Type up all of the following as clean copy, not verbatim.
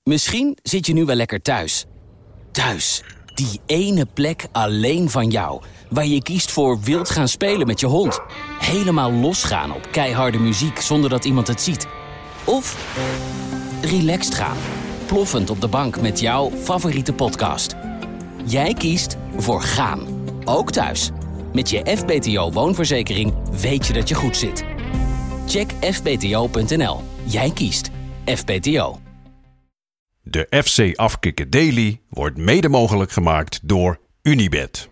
Misschien zit je nu wel lekker thuis. Thuis, die ene plek alleen van jou. Waar je kiest voor wild gaan spelen met je hond. Helemaal losgaan op keiharde muziek zonder dat iemand het ziet. Of relaxed gaan, ploffend op de bank met jouw favoriete podcast. Jij kiest voor gaan, ook thuis. Met je FBTO woonverzekering weet je dat je goed zit. Check fbto.nl. Jij kiest FBTO. De FC Afkikken Daily wordt mede mogelijk gemaakt door Unibet.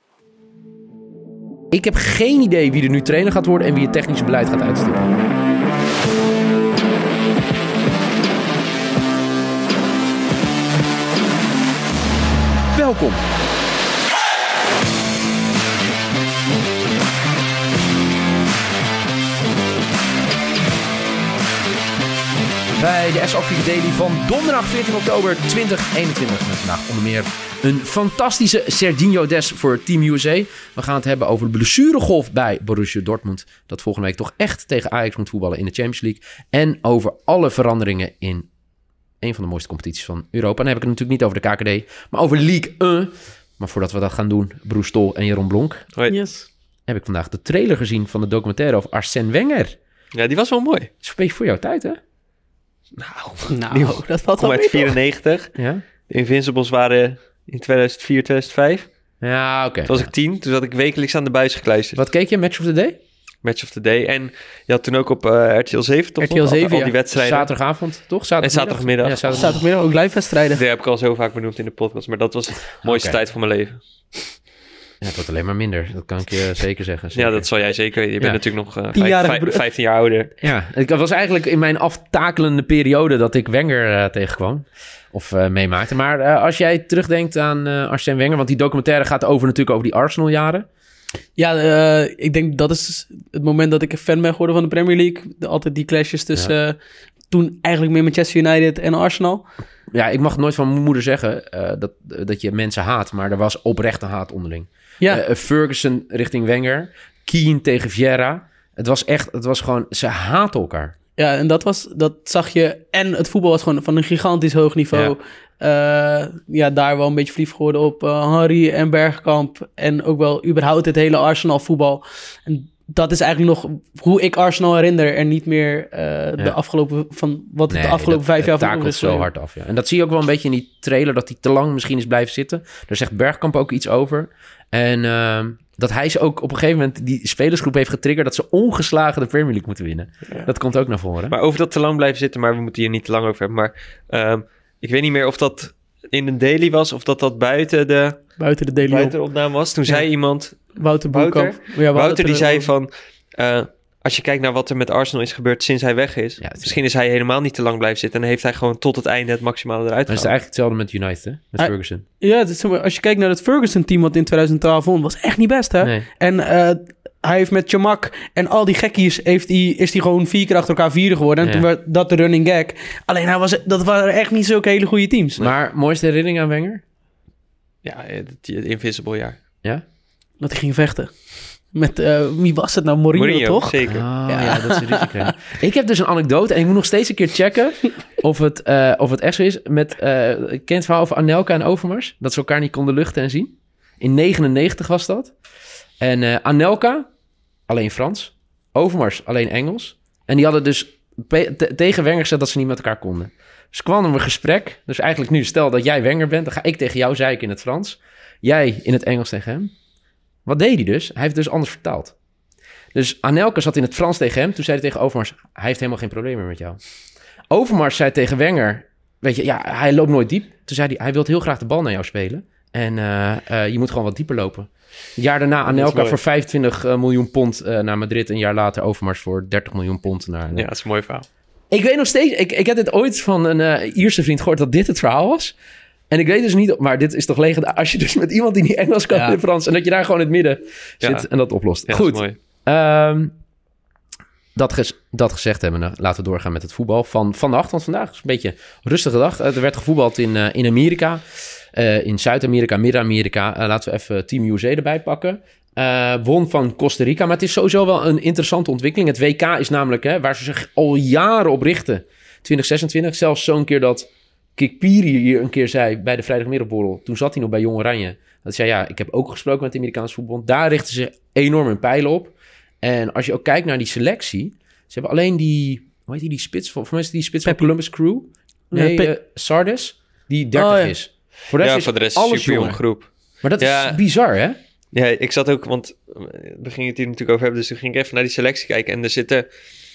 Ik heb geen idee wie er nu trainer gaat worden en wie het technische beleid gaat uitstippelen. Welkom. Bij de FC Afkikken Daily van donderdag 14 oktober 2021. Met vandaag onder meer een fantastische Serginho Dest voor Team USA. We gaan het hebben over de blessuregolf bij Borussia Dortmund. Dat volgende week toch echt tegen Ajax moet voetballen in de Champions League. En over alle veranderingen in een van de mooiste competities van Europa. Dan heb ik het natuurlijk niet over de KKD, maar over Ligue 1. Maar voordat we dat gaan doen, Broes Stol en Jeroen Blonk. Hoi. Yes. Heb ik vandaag de trailer gezien van de documentaire over Arsène Wenger. Ja, die was wel mooi. Dat is een beetje voor jouw tijd, hè? Nou, dat valt wel Kom mee, uit 94. Ja. De Invincibles waren in 2004, 2005. Ja, oké. Toen was ik 10. Toen zat ik wekelijks aan de buis gekluisterd. Wat keek je? Match of the Day? Match of the Day. En je had toen ook op RTL 7 toch RTL nog? 7, al die wedstrijden. Zaterdagavond, toch? En zaterdagmiddag. Ja, Zaterdagmiddag ook live wedstrijden. Die heb ik al zo vaak benoemd in de podcast. Maar dat was de mooiste Oké. tijd van mijn leven. Ja, het wordt alleen maar minder. Dat kan ik je zeker zeggen. Zeker. Ja, dat zal jij zeker weten. Je bent Ja. natuurlijk nog 10-jarige 15 jaar ouder. Ja, het was eigenlijk in mijn aftakelende periode dat ik Wenger tegenkwam. Of meemaakte. Maar als jij terugdenkt aan Arsène Wenger, want die documentaire gaat natuurlijk over die Arsenal-jaren. Ja, ik denk dat is het moment dat ik een fan ben geworden van de Premier League. Altijd die clashes tussen toen eigenlijk meer Manchester United en Arsenal. Ja, ik mag nooit van mijn moeder zeggen dat je mensen haat, maar er was oprechte haat onderling. Ja, Ferguson richting Wenger, Keane tegen Vieira. Het was gewoon, ze haten elkaar. ja, en dat zag je. En het voetbal was gewoon van een gigantisch hoog niveau. Daar wel een beetje verliefd geworden op Henry en Bergkamp. En ook wel überhaupt het hele Arsenal voetbal. En dat is eigenlijk nog hoe ik Arsenal herinner. En niet meer de afgelopen 5 jaar van takelt zo hard af. Ja. En dat zie je ook wel een beetje in die trailer, dat hij te lang misschien is blijven zitten. Daar zegt Bergkamp ook iets over. En dat hij ze ook op een gegeven moment die spelersgroep heeft getriggerd dat ze ongeslagen de Premier League moeten winnen. Ja. Dat komt ook naar voren. Maar over dat te lang blijven zitten, maar we moeten hier niet te lang over hebben. Maar ik weet niet meer of dat in een daily was of dat buiten de Daily opname was. Toen zei iemand, Wouter Boekamp. Wouter die zei van, als je kijkt naar wat er met Arsenal is gebeurd sinds hij weg is, misschien is hij helemaal niet te lang blijven zitten en heeft hij gewoon tot het einde het maximale eruit gehaald. Maar het is eigenlijk hetzelfde met United, hè? Met Ferguson. Ja, als je kijkt naar het Ferguson-team wat in 2012 won, was echt niet best, hè? Nee. En hij heeft met Chamak en al die gekkies is hij gewoon 4 keer achter elkaar vierde geworden. En toen werd dat de running gag. Alleen dat waren echt niet zulke hele goede teams. Maar mooiste herinnering aan Wenger? Ja, het Invincible jaar. Ja? Dat hij ging vechten. Met, wie was het nou? Mourinho, toch? Zeker. Ja, dat is een risico. Ik heb dus een anekdote en ik moet nog steeds een keer checken of het echt zo is. Ken je het verhaal over Anelka en Overmars? Dat ze elkaar niet konden luchten en zien. In 99 was dat. En Anelka, alleen Frans. Overmars, alleen Engels. En die hadden dus tegen Wenger gezegd dat ze niet met elkaar konden. Dus kwam er een gesprek. Dus eigenlijk nu, stel dat jij Wenger bent, dan ga ik tegen jou zeiken in het Frans. Jij in het Engels tegen hem. Wat deed hij dus? Hij heeft dus anders vertaald. Dus Anelka zat in het Frans tegen hem. Toen zei hij tegen Overmars, hij heeft helemaal geen probleem meer met jou. Overmars zei tegen Wenger, weet je, ja, hij loopt nooit diep. Toen zei hij wil heel graag de bal naar jou spelen. En je moet gewoon wat dieper lopen. Een jaar daarna Anelka voor 25 miljoen pond naar Madrid. Een jaar later Overmars voor 30 miljoen pond naar... Ja, dat is een mooi verhaal. Ik weet nog steeds... Ik heb dit ooit van een Ierse vriend gehoord dat dit het verhaal was. En ik weet dus niet... Maar dit is toch legendarisch als je dus met iemand die niet Engels kan in Frans... en dat je daar gewoon in het midden zit en dat oplost. Ja, goed. Dat is mooi. Dat gezegd hebben, laten we doorgaan met het voetbal van vannacht. Want vandaag is een beetje een rustige dag. Er werd gevoetbald in Amerika, in Zuid-Amerika, Midden-Amerika. Laten we even Team USA erbij pakken. Won van Costa Rica, maar het is sowieso wel een interessante ontwikkeling. Het WK is namelijk waar ze zich al jaren op richten. 2026, zelfs zo'n keer dat Kikpiri hier een keer zei bij de vrijdagmiddagborrel. Toen zat hij nog bij Jong Oranje. Dat zei, ja, ik heb ook gesproken met de Amerikaanse voetbal. Daar richten ze enorm hun pijlen op. En als je ook kijkt naar die selectie. Ze hebben alleen die, hoe heet die spits voor mij is die spits van Columbus Crew. Nee, Sardes, die 30 is. Voor de rest is alles jong groep. Maar dat is bizar, hè? Ja, ik zat ook, want we gingen het hier natuurlijk over hebben, dus toen ging ik even naar die selectie kijken. En er zitten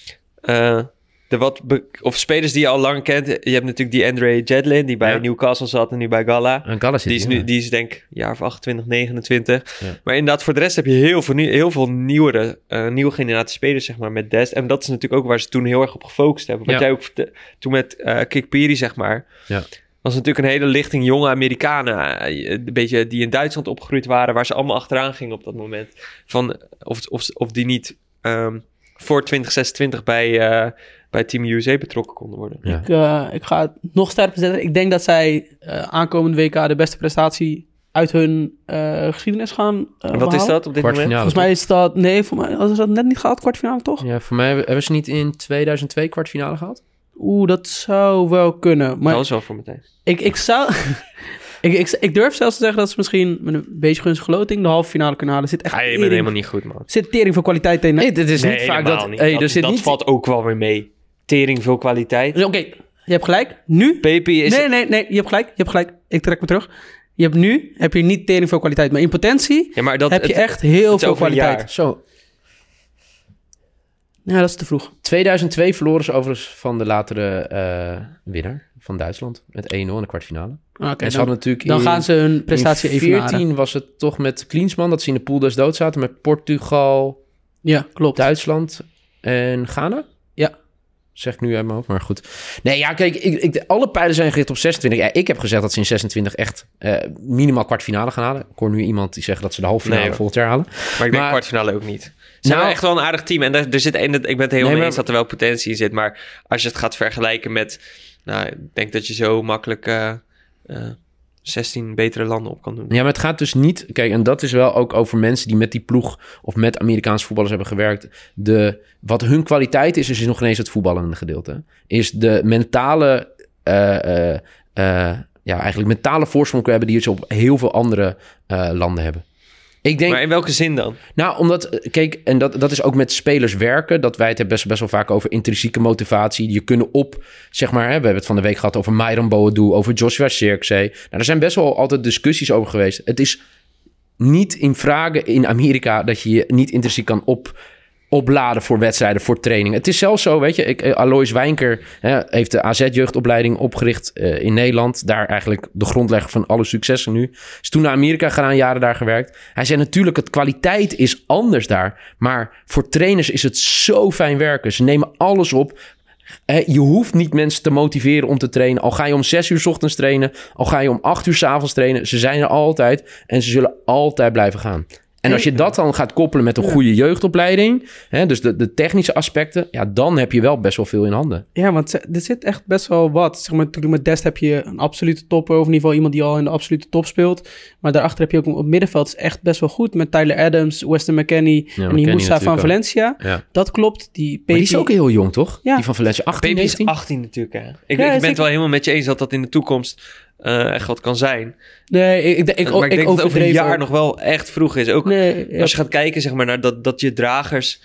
spelers die je al lang kent. Je hebt natuurlijk die Andre Jedlin, die bij Newcastle zat en nu bij Gala. En Gala zit die is denk ik jaar of 28, 29. Ja. Maar inderdaad, voor de rest heb je heel veel nieuwe generatie spelers, zeg maar, met Dest. En dat is natuurlijk ook waar ze toen heel erg op gefocust hebben. Wat jij ook toen met Kikpiri, zeg maar... Ja. Was natuurlijk een hele lichting jonge Amerikanen, een beetje die in Duitsland opgegroeid waren, waar ze allemaal achteraan gingen op dat moment. Van of die niet voor 2026 bij Team USA betrokken konden worden. Ja. Ik ga het nog sterker zetten. Ik denk dat zij aankomende WK de beste prestatie uit hun geschiedenis gaan En wat is dat op dit moment? Volgens mij is dat... Nee, voor mij hadden ze dat net niet gehad, kwartfinale toch? Ja, voor mij hebben ze niet in 2002 kwartfinale gehad. Dat zou wel kunnen. Maar dat is wel voor meteen. Ik zou... ik durf zelfs te zeggen dat ze misschien met een beetje gunstige loting de halve finale kunnen halen. Zit echt je bent helemaal niet goed, man. Zit tering voor kwaliteit in. Nee, dit is niet vaak dat... Niet. Dat valt ook wel weer mee. Tering veel kwaliteit. Oké, je hebt gelijk. Nu... Pepe is... Nee, je hebt gelijk. Ik trek me terug. Heb je niet tering veel kwaliteit. Maar in potentie heb je echt heel veel kwaliteit. Zo. Ja, dat is te vroeg. 2002 verloren ze overigens van de latere winnaar van Duitsland. Met 1-0 in de kwartfinale. Okay, en ze hadden natuurlijk dan gaan ze hun prestatie even in 2014 was het toch met Klinsmann dat ze in de pool des dood zaten. Met Portugal, klopt. Duitsland en Ghana. Ja. Zeg ik nu uit mijn hoofd, maar goed. Nee, ja, kijk, alle pijlen zijn gericht op 26. Ja, ik heb gezegd dat ze in 26 echt minimaal kwartfinale gaan halen. Ik hoor nu iemand die zegt dat ze de halve finale volgend jaar halen. Maar ik denk kwartfinale ook niet. Ze hebben echt wel een aardig team. En er zit ik ben het helemaal mee eens dat er wel potentie in zit. Maar als je het gaat vergelijken met... Nou, ik denk dat je zo makkelijk 16 betere landen op kan doen. Ja, maar het gaat dus niet... Kijk, en dat is wel ook over mensen die met die ploeg... of met Amerikaanse voetballers hebben gewerkt. Wat hun kwaliteit is nog ineens het voetballende gedeelte. Is de mentale... eigenlijk mentale voorsprong hebben... die ze op heel veel andere landen hebben. Ik denk, maar in welke zin dan? Nou, omdat, kijk, en dat is ook met spelers werken. Dat wij het hebben best wel vaak over intrinsieke motivatie. Je kunnen zeg maar, we hebben het van de week gehad over Myron Boadu, over Joshua Zirkzee. Nou, er zijn best wel altijd discussies over geweest. Het is niet in vragen in Amerika dat je niet intrinsiek kan opladen voor wedstrijden, voor training. Het is zelfs zo, weet je, Alois Wijnker heeft de AZ-jeugdopleiding opgericht in Nederland. Daar eigenlijk de grondlegger van alle successen nu. Is toen naar Amerika gegaan, jaren daar gewerkt. Hij zei natuurlijk, het kwaliteit is anders daar. Maar voor trainers is het zo fijn werken. Ze nemen alles op. Je hoeft niet mensen te motiveren om te trainen. Al ga je om 6 uur 's ochtends trainen. Al ga je om 8 uur 's avonds trainen. Ze zijn er altijd. En ze zullen altijd blijven gaan. En als je dat dan gaat koppelen met een goede jeugdopleiding... dus de technische aspecten... ja, dan heb je wel best wel veel in handen. Ja, want er zit echt best wel wat. Zeg maar, natuurlijk met Dest heb je een absolute topper... of in ieder geval iemand die al in de absolute top speelt. Maar daarachter heb je ook op het middenveld... is echt best wel goed met Tyler Adams, Weston McKennie... en die Moussa van Valencia. Ja. Dat klopt. Maar die is ook heel jong, toch? Ja. Die van Valencia, 18, 19? Is 18 natuurlijk, hè. Ik ben het wel helemaal met je eens dat in de toekomst... echt wat kan zijn. Nee, ik denk dat het over een jaar nog wel echt vroeg is. Ook als je gaat kijken zeg maar, naar dat je dragers...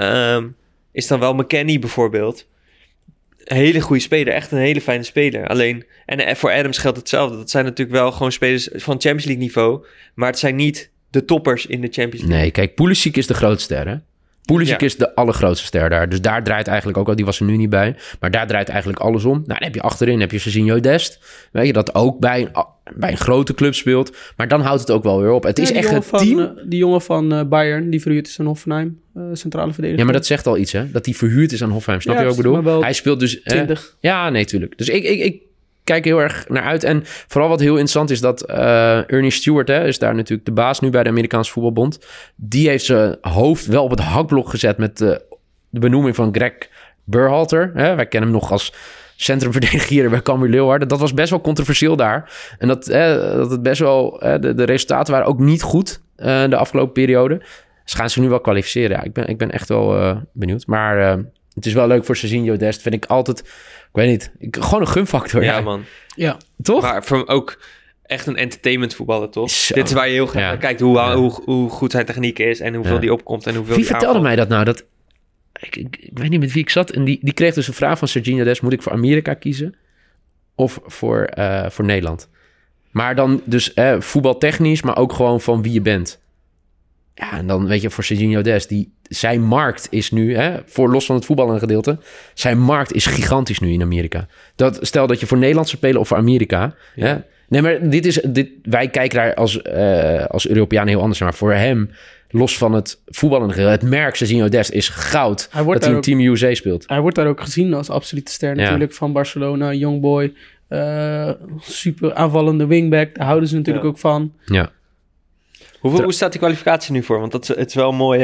is dan wel McKennie bijvoorbeeld. Een hele goede speler. Echt een hele fijne speler. Alleen, en voor Adams geldt hetzelfde. Dat zijn natuurlijk wel gewoon spelers van Champions League niveau. Maar het zijn niet de toppers in de Champions League. Nee, kijk, Pulisic is de grootste ster, hè? Pulisic is de allergrootste ster daar. Dus daar draait eigenlijk ook al... Die was er nu niet bij. Maar daar draait eigenlijk alles om. Nou, dan heb je achterin Serginho Dest. Weet je, dat ook bij een grote club speelt. Maar dan houdt het ook wel weer op. Het is echt het team... die jongen van Bayern, die verhuurd is aan Hoffenheim. Centrale verdediger. Ja, maar dat zegt al iets, hè? Dat die verhuurd is aan Hoffenheim. Snap je wat ik bedoel? Hij speelt dus... 20. Ja, nee, tuurlijk. Dus ik kijk heel erg naar uit. En vooral wat heel interessant is dat Ernie Stewart is daar natuurlijk de baas nu bij de Amerikaanse Voetbalbond. Die heeft zijn hoofd wel op het hakblok gezet met de benoeming van Greg Berhalter. Wij kennen hem nog als centrumverdediger bij Cambuur Leeuwarden. Dat was best wel controversieel daar. En dat het best wel... de resultaten waren ook niet goed de afgelopen periode. Dus gaan ze nu wel kwalificeren. Ja, ik ben echt wel benieuwd. Maar Het is wel leuk voor Serginho Dest. Vind ik altijd... Ik weet niet. Gewoon een gunfactor. Ja, man. Ja. Toch? Maar voor hem ook echt een entertainment voetballer, toch? Zo. Dit is waar je heel graag naar kijkt. Hoe goed zijn techniek is en hoeveel die opkomt en hoeveel Wie die vertelde aanvalt. mij dat nou? Dat... Ik weet niet met wie ik zat. En die kreeg dus een vraag van Serginho Dest. Moet ik voor Amerika kiezen? Of voor Nederland? Maar dan dus voetbaltechnisch, maar ook gewoon van wie je bent. Ja, en dan weet je, voor Serginho Dest, zijn markt is nu, voor los van het voetballende gedeelte, zijn markt is gigantisch nu in Amerika. Stel dat je voor Nederland zou spelen of voor Amerika. Ja. Hè? Nee, maar wij kijken daar als Europeanen heel anders naar. Maar voor hem, los van het voetballende gedeelte, het merk Serginho Dest is goud dat hij in Team USA speelt. Hij wordt daar ook gezien als absolute ster natuurlijk van Barcelona, youngboy, super aanvallende wingback. Daar houden ze natuurlijk ook van. Ja. Hoe staat die kwalificatie nu voor? Want het is wel mooi...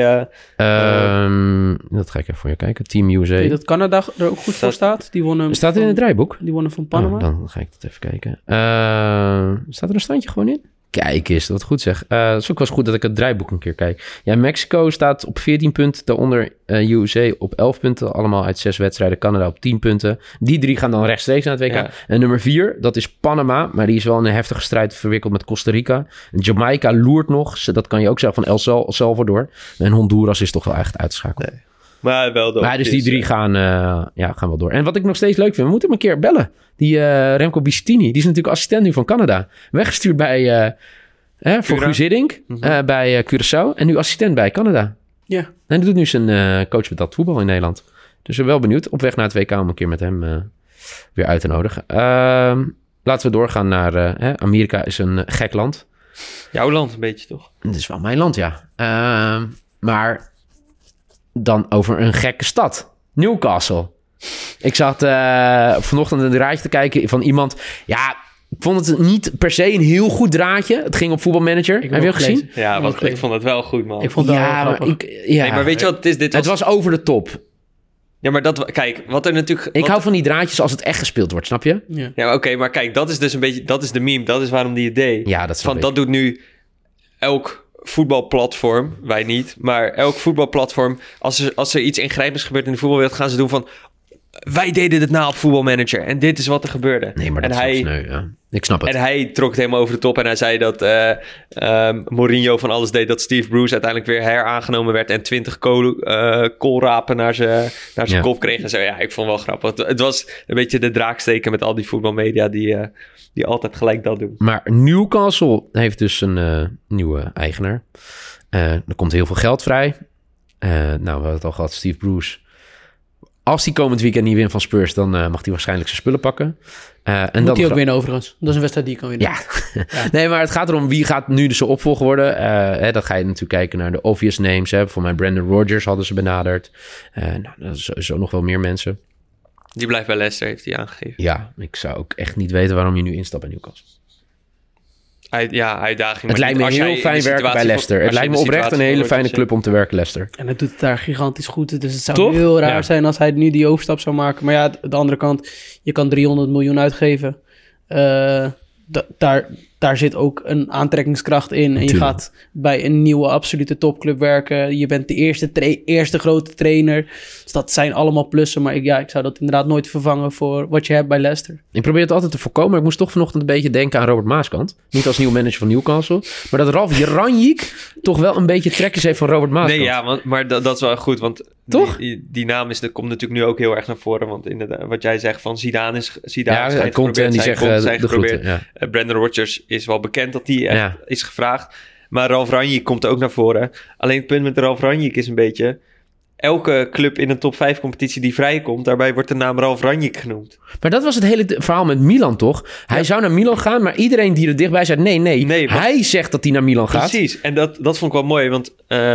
dat ga ik even voor je kijken. Team USA. Weet je dat Canada er ook goed voor staat? Die wonnen Staat het in het draaiboek? Die wonnen van Panama. Oh, dan ga ik dat even kijken. Staat er een standje gewoon in? Kijk eens, wat goed zeg. Het is ook wel eens goed dat ik het draaiboek een keer kijk. Ja, Mexico staat op 14 punten. Daaronder USA op 11 punten. Allemaal uit 6 wedstrijden. Canada op 10 punten. Die 3 gaan dan rechtstreeks naar het WK. Ja. En nummer 4, dat is Panama. Maar die is wel in een heftige strijd verwikkeld met Costa Rica. En Jamaica loert nog. Dat kan je ook zeggen van El Salvador. En Honduras is toch wel echt uitgeschakeld. Nee. Maar wel door. Maar dus die 3 gaan wel door. En wat ik nog steeds leuk vind, we moeten hem een keer bellen. Die Remco Bicestini, die is natuurlijk assistent nu van Canada. Weggestuurd bij voor Guus Hiddink bij Curaçao. En nu assistent bij Canada. Ja. En hij doet nu zijn coach met dat voetbal in Nederland. Dus we zijn wel benieuwd. Op weg naar het WK om een keer met hem weer uit te nodigen. Laten we doorgaan naar... Amerika is een gek land. Jouw land een beetje, toch? Het is wel mijn land, ja. Maar dan over een gekke stad. Newcastle. Ik zat vanochtend een draadje te kijken van iemand... Ja, ik vond het niet per se een heel goed draadje. Het ging op Voetbalmanager. Heb je ook gezien? Ja, want ik vond het wel goed, man. Ik vond het wel grappig. Nee, maar weet je wat het is? Het was over de top. Ja, maar kijk, wat er natuurlijk... Ik hou van die draadjes als het echt gespeeld wordt, snap je? Ja, oké, maar kijk, dat is dus een beetje... Dat is de meme, dat is waarom die het deed. Ja, dat snap ik. Dat doet nu elk voetbalplatform, wij niet, maar elk voetbalplatform, als er iets ingrijpends gebeurt in de voetbalwereld, gaan ze doen van, wij deden het na op Voetbalmanager en dit is wat er gebeurde. Nee, maar dat is sneu, ja. Ik snap het. En hij trok het helemaal over de top en hij zei dat Mourinho van alles deed, dat Steve Bruce uiteindelijk weer heraangenomen werd en 20 koolrapen naar zijn kop kreeg en zo. Ja, ik vond het wel grappig. Het was een beetje de draaksteken met al die voetbalmedia die altijd gelijk dat doen. Maar Newcastle heeft dus een nieuwe eigenaar. Er komt heel veel geld vrij. We hadden het al gehad, Steve Bruce. Als hij komend weekend niet wint van Spurs, dan mag hij waarschijnlijk zijn spullen pakken. En moet hij ook winnen overigens. Dat is een wedstrijd die je kan winnen. Ja. Nee, maar het gaat erom wie gaat nu de zijn opvolger worden. Dan ga je natuurlijk kijken naar de obvious names. Voor mij Brendan Rodgers hadden ze benaderd. Dat is sowieso nog wel meer mensen. Die blijft bij Leicester, heeft hij aangegeven. Ja, ik zou ook echt niet weten waarom je nu instapt bij Newcastle. Uitdaging. Het lijkt me heel fijn werken bij Leicester. Het lijkt me oprecht een hele fijne club om te werken, Leicester. En het doet het daar gigantisch goed. Dus het zou heel raar zijn als hij nu die overstap zou maken. Maar ja, aan de andere kant, je kan 300 miljoen uitgeven. Daar zit ook een aantrekkingskracht in. En je gaat bij een nieuwe absolute topclub werken. Je bent de eerste grote trainer. Dus dat zijn allemaal plussen. Maar ik zou dat inderdaad nooit vervangen voor wat je hebt bij Leicester. Ik probeer het altijd te voorkomen. Maar ik moest toch vanochtend een beetje denken aan Robert Maaskant. Niet als nieuw manager van Newcastle. Maar dat Ralf Ranjik toch wel een beetje trekjes heeft van Robert Maaskant. Nee, ja, maar dat is wel goed. Want toch? Die naam komt natuurlijk nu ook heel erg naar voren. Want inderdaad, wat jij zegt van Zidane is hij komt en die zegt de groeten. Ja. Brendan Rodgers is wel bekend dat hij echt is gevraagd. Maar Ralf Ranjik komt ook naar voren. Alleen het punt met Ralf Ranjik is een beetje... Elke club in een top 5 competitie die vrijkomt... daarbij wordt de naam Ralf Ranjik genoemd. Maar dat was het hele verhaal met Milan, toch? Hij zou naar Milan gaan, maar iedereen die er dichtbij zei... Nee, hij zegt dat hij naar Milan gaat. Precies, en dat vond ik wel mooi, want...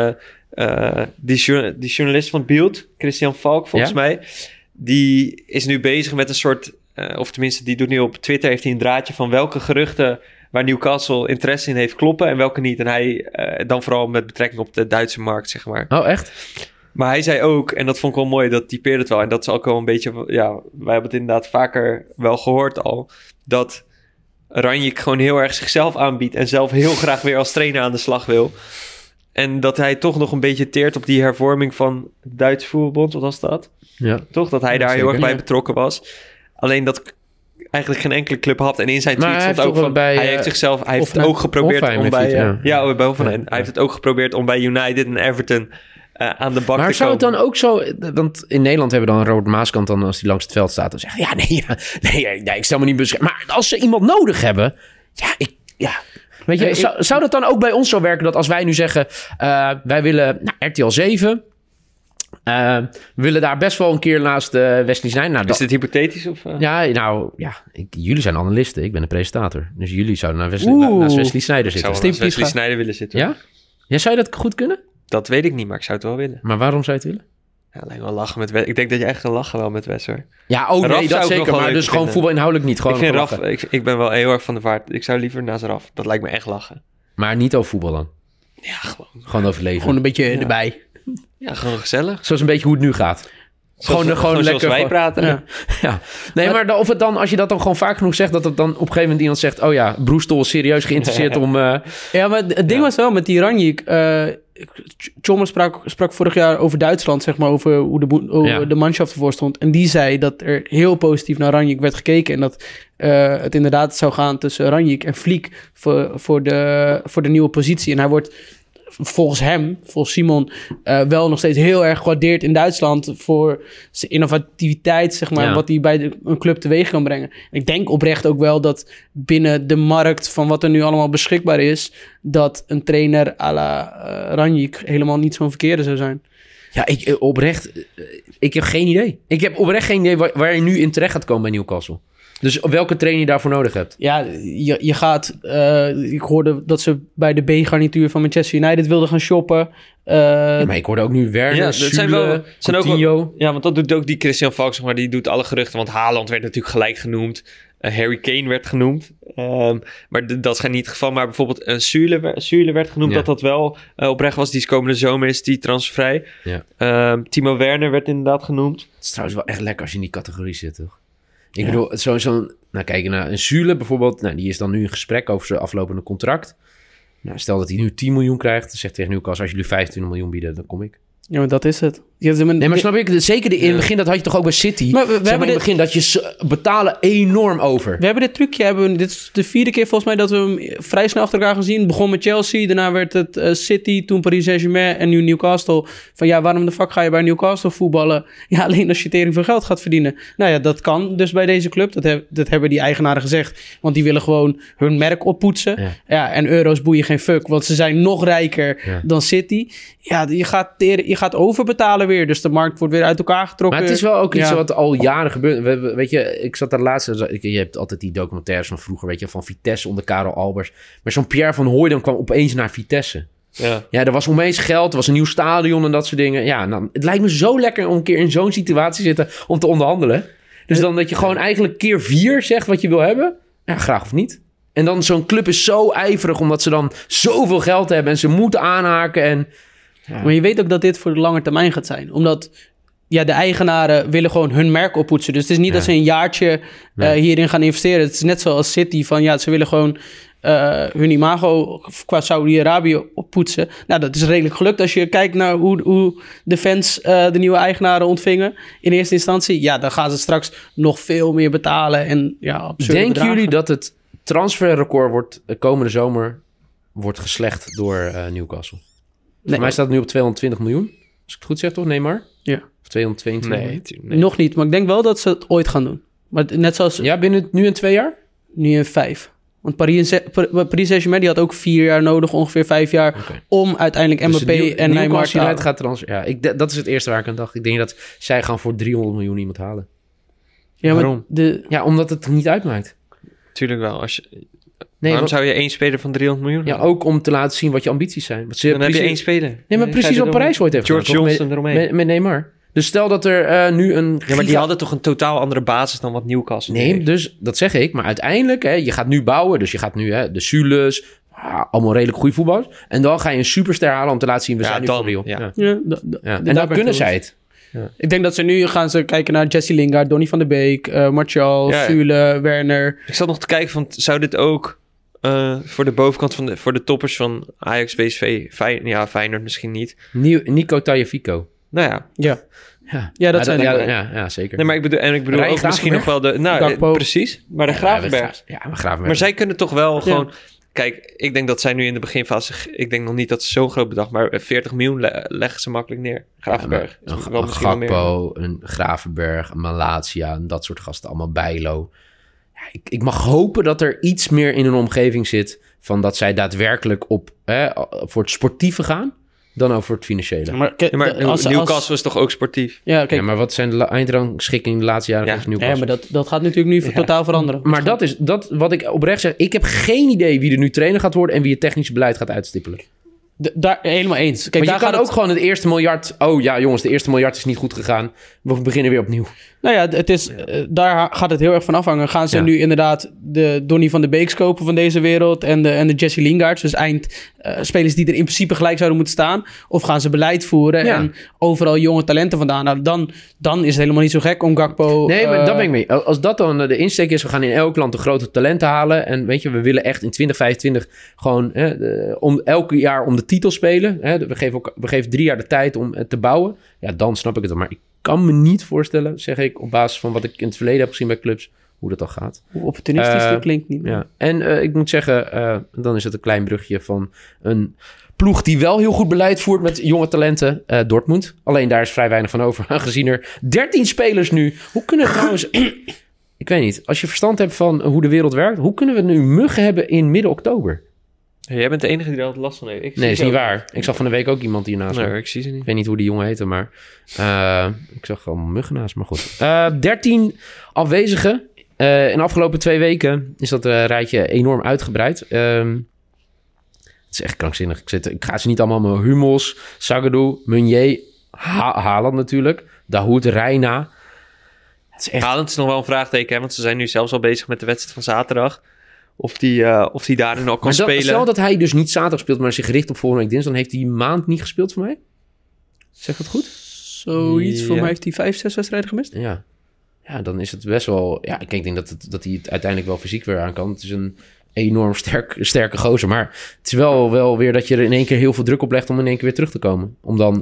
die journalist van Bild, Christian Falk volgens mij... die is nu bezig met een soort... of tenminste, die doet nu op Twitter... heeft hij een draadje van welke geruchten... waar Newcastle interesse in heeft kloppen... en welke niet. En hij dan vooral met betrekking op de Duitse markt, zeg maar. Oh, echt? Maar hij zei ook, en dat vond ik wel mooi... dat typeerde het wel. En dat is ook wel een beetje... Ja, wij hebben het inderdaad vaker wel gehoord al... dat Ranjik gewoon heel erg zichzelf aanbiedt... en zelf heel graag weer als trainer aan de slag wil... En dat hij toch nog een beetje teert op die hervorming van de Duitse voetbalbond. Wat was dat? Ja. Toch? Dat hij daar zeker, heel erg bij ja. betrokken was. Alleen dat eigenlijk geen enkele club had. En in zijn Maar tweet hij stond ook heeft van... toch wel bij, hij heeft zichzelf... Hij heeft het Hoffenheim. ook geprobeerd Hoffenheim om bij... heeft hij het, bij Hoffenheim. Hij heeft het ook geprobeerd om bij United en Everton aan de bak Maar te zou komen. het dan ook zo... Want in Nederland hebben we dan Robert Maaskant dan als hij langs het veld staat... dan zegt nee, ik stel me niet beschermd. Maar als ze iemand nodig hebben... Weet je, zou dat dan ook bij ons zo werken... dat als wij nu zeggen... wij willen RTL 7... we willen daar best wel een keer naast Wesley Sneijder... Nou, Is dit hypothetisch? Of, jullie zijn analisten. Ik ben de presentator. Dus jullie zouden naast Wesley Sneijder ik zou zitten. wel naast Wesley Sneijder willen zitten. Ja? Ja, zou je dat goed kunnen? Dat weet ik niet, maar ik zou het wel willen. Maar waarom zou je het willen? Ja, alleen wel lachen met Wes. Ik denk dat je echt gaat lachen wel met Wes, hoor. Ja, Raf zou dat ik nog zeker. wel Maar leuk dus gewoon vinden. voetbalinhoudelijk niet. Gewoon Ik vind om Raf... te lachen. Ik ben wel heel erg van de vaart. Ik zou liever naast Raf. Dat lijkt me echt lachen. Maar niet over voetbal dan. Ja, Gewoon over leven. Gewoon een beetje erbij. Ja, gewoon gezellig. Zoals een beetje hoe het nu gaat. Gewoon lekker... zoals wij praten. Ja. Ja. Nee, maar of het dan, als je dat dan gewoon vaak genoeg zegt... dat het dan op een gegeven moment iemand zegt... oh ja, Broestol is serieus geïnteresseerd om... Ja, maar het ding was wel met die Ranjik... Tjommer sprak vorig jaar over Duitsland, zeg maar, over hoe de manschaft ervoor stond. En die zei dat er heel positief naar Ranjik werd gekeken. En dat het inderdaad zou gaan tussen Ranjik en Fliek voor de nieuwe positie. En hij wordt volgens Simon, wel nog steeds heel erg gewaardeerd in Duitsland voor zijn innovativiteit, zeg maar, wat hij bij een club teweeg kan brengen. Ik denk oprecht ook wel dat binnen de markt van wat er nu allemaal beschikbaar is, dat een trainer à la Ranjik helemaal niet zo'n verkeerde zou zijn. Ja, ik heb geen idee. Ik heb oprecht geen idee waar je nu in terecht gaat komen bij Newcastle. Dus welke trainer je daarvoor nodig hebt. Ja, je gaat... ik hoorde dat ze bij de B-garnituur van Manchester United wilden gaan shoppen. Maar ik hoorde ook nu Werner, Süle, Coutinho. Ja, want dat doet ook die Christian Falk, zeg maar. Die doet alle geruchten. Want Haaland werd natuurlijk gelijk genoemd. Harry Kane werd genoemd. Maar dat is niet het geval. Maar bijvoorbeeld Süle werd genoemd. Dat wel oprecht was. Die is komende zomer is die transfervrij. Ja. Timo Werner werd inderdaad genoemd. Het is trouwens wel echt lekker als je in die categorie zit, toch? Ik bedoel, nou kijk naar een Süle bijvoorbeeld. Nou, die is dan nu in gesprek over zijn aflopende contract. Nou, stel dat hij nu 10 miljoen krijgt. Dan zegt tegen Newcastle, als jullie 25 miljoen bieden, dan kom ik. Ja, maar dat is het. Nee, maar snap ik, zeker in het begin, dat had je toch ook bij City. Maar we hebben in het begin dat je betalen enorm over. We hebben dit trucje, dit is de 4e keer volgens mij dat we hem vrij snel achter elkaar gaan zien. Het begon met Chelsea, daarna werd het City, toen Paris Saint-Germain en nu Newcastle. Van ja, waarom de fuck ga je bij Newcastle voetballen? Ja, alleen als je tering veel geld gaat verdienen. Nou ja, dat kan dus bij deze club. Dat hebben die eigenaren gezegd. Want die willen gewoon hun merk oppoetsen. Ja, en euro's boeien geen fuck, want ze zijn nog rijker dan City. Ja, je gaat overbetalen weer. Dus de markt wordt weer uit elkaar getrokken. Maar het is wel ook iets wat al jaren gebeurt. Weet je, ik zat daar laatst... Je hebt altijd die documentaires van vroeger, weet je, van Vitesse onder Karel Albers. Maar zo'n Pierre van Hooijdonk kwam opeens naar Vitesse. Ja, er was opeens geld, er was een nieuw stadion en dat soort dingen. Ja, nou, het lijkt me zo lekker om een keer in zo'n situatie te zitten om te onderhandelen. Dus dan dat je gewoon eigenlijk keer 4 zegt wat je wil hebben. Ja, graag of niet. En dan zo'n club is zo ijverig omdat ze dan zoveel geld hebben en ze moeten aanhaken en... Ja. Maar je weet ook dat dit voor de lange termijn gaat zijn. Omdat de eigenaren willen gewoon hun merk oppoetsen. Dus het is niet dat ze een jaartje hierin gaan investeren. Het is net zoals City. Van ze willen gewoon hun imago qua Saudi-Arabië oppoetsen. Nou, dat is redelijk gelukt. Als je kijkt naar hoe de fans de nieuwe eigenaren ontvingen in eerste instantie. Ja, dan gaan ze straks nog veel meer betalen. En absurde Denken bedragen. jullie dat het transferrecord komende zomer wordt geslecht door Newcastle? Voor mij staat het nu op 220 miljoen. Als ik het goed zeg, toch? Neymar? Ja. Of 222 miljoen? Nee. Nog niet, maar ik denk wel dat ze het ooit gaan doen. Maar net zoals... Ja, binnen nu in 2 jaar? Nu in 5. Want Paris Saint-Germain die had ook 4 jaar nodig, ongeveer 5 jaar... om uiteindelijk Dus Mbappé en Neymar te halen. gaat transfer. Ja, dat is het eerste waar ik aan dacht. Ik denk dat zij gaan voor 300 miljoen iemand halen. Ja, waarom? Ja, omdat het niet uitmaakt. Tuurlijk wel. Waarom zou je 1 speler van 300 miljoen hebben? Ja, ook om te laten zien wat je ambities zijn. Dan heb je 1 speler. Nee, maar precies wat Parijs ooit heeft George Johnson eromheen. Met Neymar. Dus stel dat er nu een... Ja, maar die hadden toch een totaal andere basis dan wat Newcastle heeft. Dus dat zeg ik. Maar uiteindelijk, je gaat nu bouwen. Dus je gaat nu de Süles, allemaal redelijk goede voetballers. En dan ga je een superster halen om te laten zien, we zijn nu voor real. En dan kunnen zij het. Ja. Ik denk dat ze nu gaan kijken naar Jesse Lingard, Donny van de Beek, Martial, Süle, Werner. Ik zat nog te kijken van, zou dit ook voor de bovenkant voor de toppers van Ajax, PSV, Feyenoord misschien niet. Nico Tagliafico. Nou ja. Ja, dat zijn ja, zeker. Nee, maar ik bedoel ook misschien nog wel precies. Maar de Gravenberg. Maar Gravenberg. Maar zij kunnen toch wel gewoon... Kijk, ik denk dat zij nu in de beginfase... Ik denk nog niet dat ze zo'n groot bedrag... Maar 40 miljoen leggen ze makkelijk neer. Gravenberg. Een Gakpo, een Gravenberg, een Malacia... en dat soort gasten, allemaal Bijlo. Ja, ik mag hopen dat er iets meer in een omgeving zit... van dat zij daadwerkelijk voor het sportieve gaan... dan over het financiële. Maar Newcastle is toch ook sportief? Ja, kijk. Maar wat zijn de eindrangschikkingen de laatste jaren van Newcastle? Ja, maar dat gaat natuurlijk nu totaal veranderen. Maar dat is wat ik oprecht zeg. Ik heb geen idee wie er nu trainer gaat worden... en wie het technische beleid gaat uitstippelen. Daar helemaal eens. Kijk, maar je kan ook gewoon het eerste miljard... Oh ja, jongens, de eerste miljard is niet goed gegaan. We beginnen weer opnieuw. Nou ja, daar gaat het heel erg van afhangen. Gaan ze nu inderdaad de Donny van de Beeks kopen van deze wereld... en de Jesse Lingaards, dus spelers die er in principe gelijk zouden moeten staan... of gaan ze beleid voeren en overal jonge talenten vandaan? Nou, dan is het helemaal niet zo gek om Gakpo... Nee, maar daar ben ik mee. Als dat dan de insteek is... we gaan in elk land de grote talenten halen... en weet je, we willen echt in 2025 gewoon elke jaar om de titel spelen. We geven 3 jaar de tijd om het te bouwen. Ja, dan snap ik het wel. Maar ik kan me niet voorstellen, zeg ik... op basis van wat ik in het verleden heb gezien bij clubs... hoe dat dan gaat. Hoe opportunistisch dat klinkt niet. Ja. En ik moet zeggen... dan is het een klein brugje van een ploeg... die wel heel goed beleid voert met jonge talenten. Dortmund. Alleen daar is vrij weinig van over. Aangezien er 13 spelers nu... Hoe kunnen we trouwens... ik weet niet. Als je verstand hebt van hoe de wereld werkt... hoe kunnen we nu muggen hebben in midden oktober? Jij bent de enige die er altijd last van heeft. Nee, is niet waar. Ik zag van de week ook iemand hiernaast. Nee, ik zie ze niet. Ik weet niet hoe die jongen heette, maar... ik zag gewoon muggen naast, maar goed. 13 afwezigen. In de afgelopen 2 weken is dat rijtje enorm uitgebreid. Het is echt krankzinnig. Ik ga ze niet allemaal... Maar Hummels, Zagadou, Meunier, Haaland natuurlijk. Dahoud, Reina. Haaland is nog wel een vraagteken, hè? Want ze zijn nu zelfs al bezig met de wedstrijd van zaterdag... Of die daarin al kan spelen. Stel dat hij dus niet zaterdag speelt, maar zich richt op volgende week dinsdag... dan heeft hij een maand niet gespeeld voor mij. Zeg dat goed? Voor mij heeft hij 5, 6 wedstrijden gemist. Ja, dan is het best wel... Ja, ik denk dat hij het uiteindelijk wel fysiek weer aan kan. Het is een enorm sterke gozer. Maar het is wel weer dat je er in één keer heel veel druk op legt... om in één keer weer terug te komen.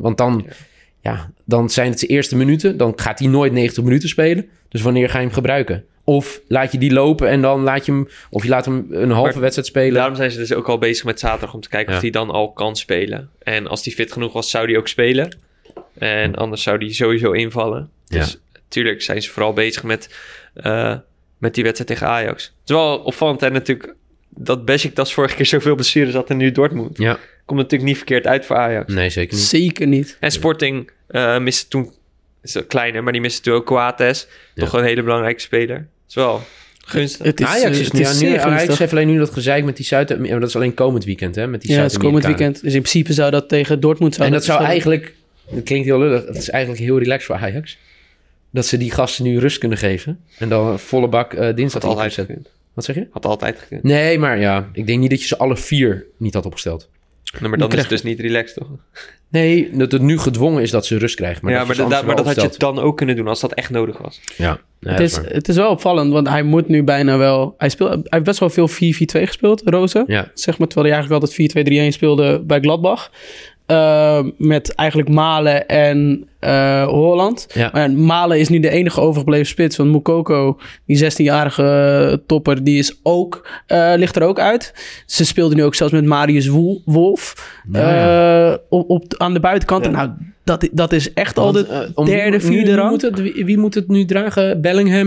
Dan zijn het zijn eerste minuten. Dan gaat hij nooit 90 minuten spelen. Dus wanneer ga je hem gebruiken? Of laat je die lopen en dan laat je hem... Of je laat hem een halve wedstrijd spelen. Daarom zijn ze dus ook al bezig met zaterdag... om te kijken of hij dan al kan spelen. En als hij fit genoeg was, zou hij ook spelen. En anders zou hij sowieso invallen. Dus natuurlijk zijn ze vooral bezig met die wedstrijd tegen Ajax. Het is wel opvallend en natuurlijk... dat Besiktas vorige keer zoveel blessures had en nu Dortmund. Ja. Komt natuurlijk niet verkeerd uit voor Ajax. Nee, zeker niet. Zeker niet. En Sporting miste toen... is kleiner, maar die miste toen ook Coates. Toch een hele belangrijke speler. Het is wel gunstig. Ajax is nu Ajax heeft alleen nu dat gezeik met die maar dat is alleen komend weekend, hè? Met die het is komend weekend. Dus in principe zou dat tegen Dortmund... En dat zou eigenlijk... Dat klinkt heel lullig. Het is eigenlijk heel relaxed voor Ajax. Dat ze die gasten nu rust kunnen geven. En dan volle bak dinsdag altijd gekund. Wat zeg je? Had altijd gekund. Nee, maar ik denk niet dat je ze alle 4 niet had opgesteld. Nee, maar dan is het dus niet relaxed, toch? Nee, dat het nu gedwongen is dat ze rust krijgen. Maar maar dat had je dan ook kunnen doen als dat echt nodig was. Ja. Het is wel opvallend, want hij moet nu bijna wel... Hij heeft best wel veel 4-4-2 gespeeld, Rose. Ja. Zeg maar, terwijl hij eigenlijk altijd 4-2-3-1 speelde bij Gladbach. Met eigenlijk Malen en Haaland. Ja. Maar Malen is nu de enige overgebleven spits. Want Moukoko, die 16-jarige topper, die is ligt er ook uit. Ze speelden nu ook zelfs met Marius Wolf aan de buitenkant. Ja. Nou, dat is echt al de derde, vierde rang. Wie moet het nu dragen?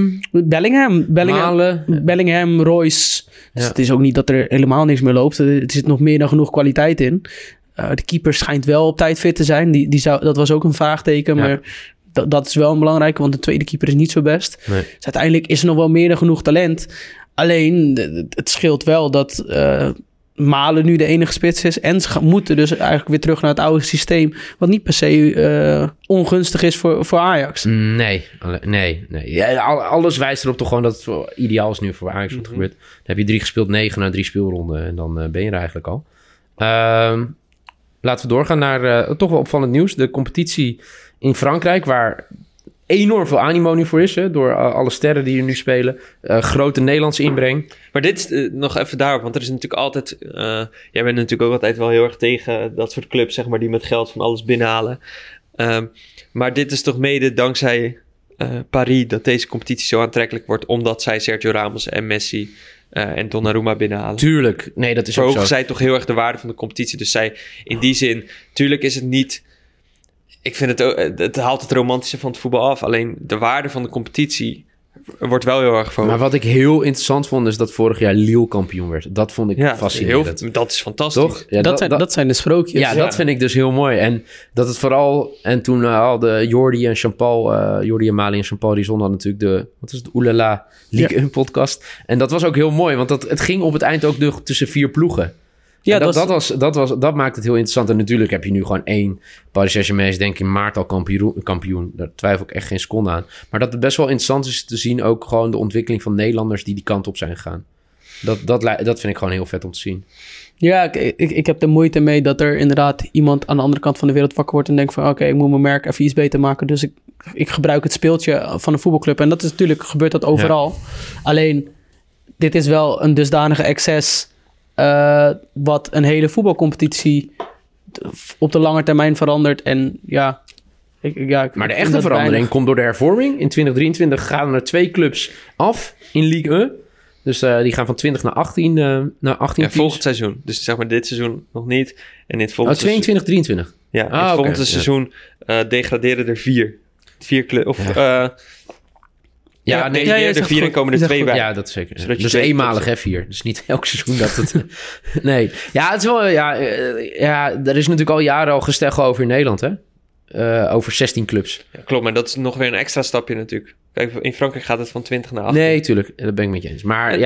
Bellingham, Royce. Dus het is ook niet dat er helemaal niks meer loopt. Er zit nog meer dan genoeg kwaliteit in. De keeper schijnt wel op tijd fit te zijn. Dat was ook een vraagteken. Maar dat is wel een belangrijke, want de tweede keeper is niet zo best. Nee. Dus uiteindelijk is er nog wel meer dan genoeg talent. Alleen, het scheelt wel dat Malen nu de enige spits is. En ze moeten dus eigenlijk weer terug naar het oude systeem. Wat niet per se ongunstig is voor Ajax. Nee. Ja, alles wijst erop toch gewoon dat het ideaal is nu voor Ajax wat gebeurt. Dan heb je 3 gespeeld, 9 na 3 speelronden. En dan ben je er eigenlijk al. Laten we doorgaan naar toch wel opvallend nieuws. De competitie in Frankrijk, waar enorm veel animo nu voor is. Hè, door alle sterren die er nu spelen. Grote Nederlandse inbreng. Maar dit is nog even daarop. Want er is natuurlijk altijd... jij bent natuurlijk ook altijd wel heel erg tegen dat soort clubs, zeg maar, die met geld van alles binnenhalen. Maar dit is toch mede dankzij Paris dat deze competitie zo aantrekkelijk wordt. Omdat zij Sergio Ramos en Messi en Donnarumma binnenhalen. Tuurlijk. Nee, dat is ook zo. Verhogen zij toch heel erg de waarde van de competitie. Dus zij in die zin... Tuurlijk is het niet... Ik vind het haalt het romantische van het voetbal af. Alleen de waarde van de competitie wordt wel heel erg verhoogd. Maar wat ik heel interessant vond, is dat vorig jaar Lille kampioen werd. Dat vond ik fascinerend. Dat is fantastisch. Toch? Ja, dat zijn de sprookjes. Ja, dat vind ik dus heel mooi. En dat het vooral... En toen hadden Jordi en Mali en Jean-Paul, die zonden natuurlijk de Oelala League 1 podcast. En dat was ook heel mooi, want het ging op het eind ook tussen 4 ploegen. Ja, dat maakt het heel interessant. En natuurlijk heb je nu gewoon 1 Paris Saint-Germain is denk ik in maart al kampioen. Daar twijfel ik echt geen seconde aan. Maar dat het best wel interessant is te zien ook gewoon de ontwikkeling van Nederlanders die kant op zijn gegaan. Dat vind ik gewoon heel vet om te zien. Ja, ik heb er moeite mee dat er inderdaad iemand aan de andere kant van de wereld wakker wordt en denkt van oké, ik moet mijn merk even iets beter maken. Dus ik gebruik het speeltje van een voetbalclub. En dat is natuurlijk, gebeurt dat overal. Ja. Alleen, dit is wel een dusdanige excess wat een hele voetbalcompetitie op de lange termijn verandert. En ja... Maar de echte verandering komt door de hervorming. In 2023 gaan er 2 clubs af in Ligue 1. Dus die gaan van 20 naar 18 teams. Volgend seizoen. Dus zeg maar dit seizoen nog niet. En in het volgende 22, 23. Ja, in het volgende seizoen degraderen er 4. 4 clubs. De 4 en komen er 2 bij. Ja, dat is zeker. Dus eenmalig 4. Dus niet elk seizoen dat het... nee. Ja, het is wel... er is natuurlijk al jaren al gesteggel over in Nederland, hè? Over 16 clubs. Ja, klopt, maar dat is nog weer een extra stapje natuurlijk. Kijk, in Frankrijk gaat het van 20 naar 18. Nee, tuurlijk. Dat ben ik met je eens. Maar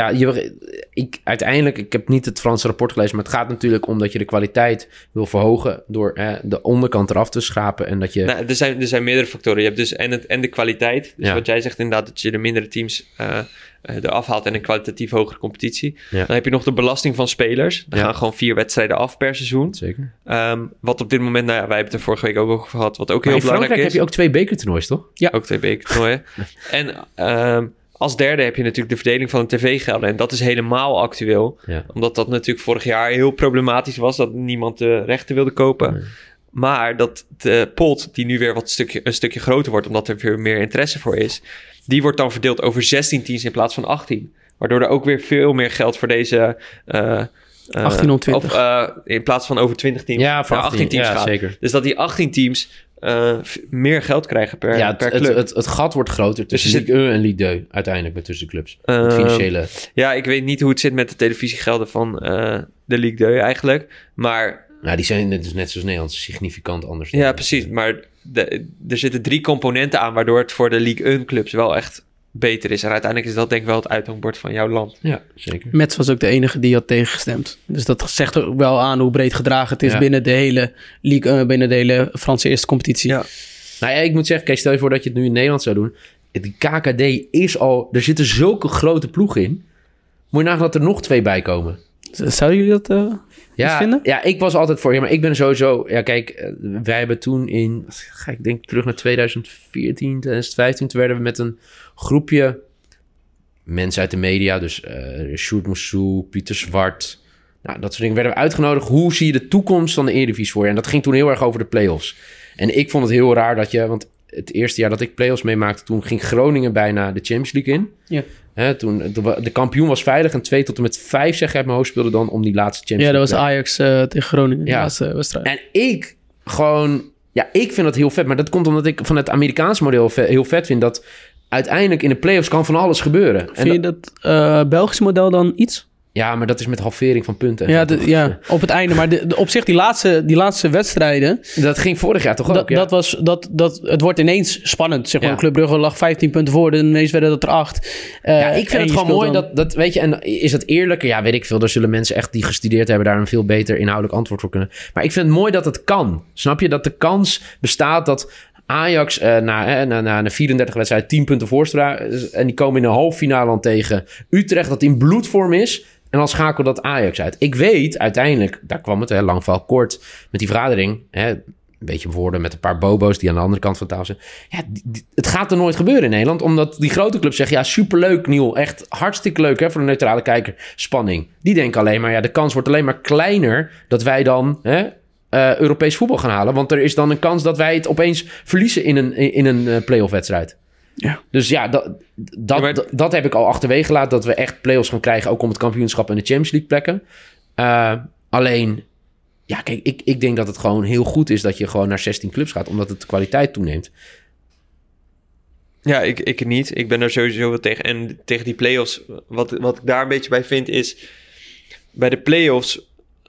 ik heb niet het Franse rapport gelezen, maar het gaat natuurlijk om dat je de kwaliteit wil verhogen door de onderkant eraf te schrapen en dat je... Nou, er zijn meerdere factoren. Je hebt dus en de kwaliteit. Dus wat jij zegt inderdaad, dat je de mindere teams eraf haalt en een kwalitatief hogere competitie. Ja. Dan heb je nog de belasting van spelers. Dan gaan gewoon 4 wedstrijden af per seizoen. Zeker. Wat op dit moment, wij hebben het er vorige week ook over gehad, wat ook heel belangrijk is. In Frankrijk heb je ook 2 bekertoernoois, toch? Ja, ook 2 bekertoernooien. En als derde heb je natuurlijk de verdeling van de tv-gelden. En dat is helemaal actueel. Ja. Omdat dat natuurlijk vorig jaar heel problematisch was. Dat niemand de rechten wilde kopen. Nee. Maar dat de pot, die nu weer een stukje groter wordt, omdat er weer meer interesse voor is, die wordt dan verdeeld over 16 teams in plaats van 18. Waardoor er ook weer veel meer geld voor deze... 18 om 20. In plaats van over 20 teams naar 18 teams gaat. Zeker. Dus dat die 18 teams meer geld krijgen per club. Het gat wordt groter tussen Ligue 1 en Ligue 2 uiteindelijk met tussen de clubs. Het financiële... Ja, ik weet niet hoe het zit met de televisiegelden van de Ligue 2 eigenlijk. Maar... Nou, die zijn dus net zoals Nederland significant anders. Ja, precies. Maar er zitten 3 componenten aan waardoor het voor de Ligue 1 clubs wel echt beter is. En uiteindelijk is dat denk ik wel het uithangbord van jouw land. Ja, zeker. Metz was ook de enige die had tegengestemd. Dus dat zegt ook wel aan hoe breed gedragen het is binnen de hele Ligue 1, binnen de hele Franse eerste competitie. Ja. Nou ja, ik moet zeggen, stel je voor dat je het nu in Nederland zou doen. De KKD is al... Er zitten zulke grote ploegen in. Moet je nagaan dat er nog 2 bij komen. Zouden jullie dat vinden? Ja, ik was altijd voor. Ja, maar ik ben sowieso... Ja, kijk, wij hebben toen in... Ik denk terug naar 2014, 2015. Toen werden we met een groepje mensen uit de media. Dus Sjoerd Moussou, Pieter Zwart. Nou, dat soort dingen werden we uitgenodigd. Hoe zie je de toekomst van de Eredivisie voor je? En dat ging toen heel erg over de play-offs. En ik vond het heel raar dat je... Want het eerste jaar dat ik play-offs meemaakte... Toen ging Groningen bijna de Champions League in. Ja. Toen de kampioen was veilig. En 2 tot en met 5, zeg ik uit mijn hoofd, speelde dan om die laatste Champions League. Ja, dat was Ajax tegen Groningen. Ja. De laatste wedstrijd. En ik gewoon... Ja, ik vind dat heel vet. Maar dat komt omdat ik van het Amerikaanse model heel vet vind... dat uiteindelijk in de play-offs kan van alles gebeuren. Vind je dat Belgische model dan iets? Ja, maar dat is met halvering van punten. Ja, op het einde. Maar op zich, die laatste wedstrijden... Dat ging vorig jaar toch ook, het wordt ineens spannend. Zeg maar, Club Brugge lag 15 punten voor. En ineens werden dat er 8. Ik vind het gewoon mooi dat... Weet je, en is dat eerlijker? Ja, weet ik veel. Daar zullen mensen echt die gestudeerd hebben... daar een veel beter inhoudelijk antwoord voor kunnen. Maar ik vind het mooi dat het kan. Snap je? Dat de kans bestaat dat... Ajax na een 34 wedstrijd 10 punten voorstaan. En die komen in een halve finale aan tegen Utrecht... dat in bloedvorm is... En dan schakelt dat Ajax uit. Ik weet uiteindelijk, daar kwam het lang verhaal kort met die vergadering. beetje woorden met een paar bobo's die aan de andere kant van de tafel zijn. Ja, het gaat er nooit gebeuren in Nederland, omdat die grote clubs zeggen, ja, superleuk, Niel, echt hartstikke leuk, hè, voor de neutrale kijker, spanning. Die denken alleen maar, ja, de kans wordt alleen maar kleiner dat wij dan Europees voetbal gaan halen, want er is dan een kans dat wij het opeens verliezen in een play-off wedstrijd. Ja. Dus ja, dat heb ik al achterwege gelaten, dat we echt play-offs gaan krijgen, ook om het kampioenschap en de Champions League plekken. Alleen, ja, kijk, ik denk dat het gewoon heel goed is dat je gewoon naar 16 clubs gaat, omdat het de kwaliteit toeneemt. Ja, ik niet. Ik ben er sowieso wel tegen. En tegen die play-offs, wat ik daar een beetje bij vind, is bij de play-offs,